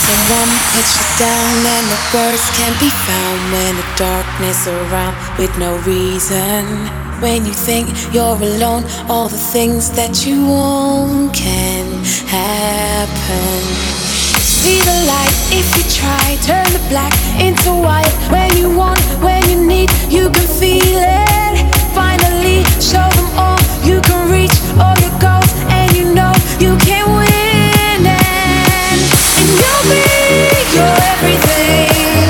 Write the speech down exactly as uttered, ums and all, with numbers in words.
Someone puts you down and the words can be found when the darkness around with no reason. When you think you're alone, all the things that you want can happen. See the light if you try, turn the black into white. When you want, when you need, you can feel it. Finally, show them all you can reach all your goals, and you know you can win. And, and you'll be your everything.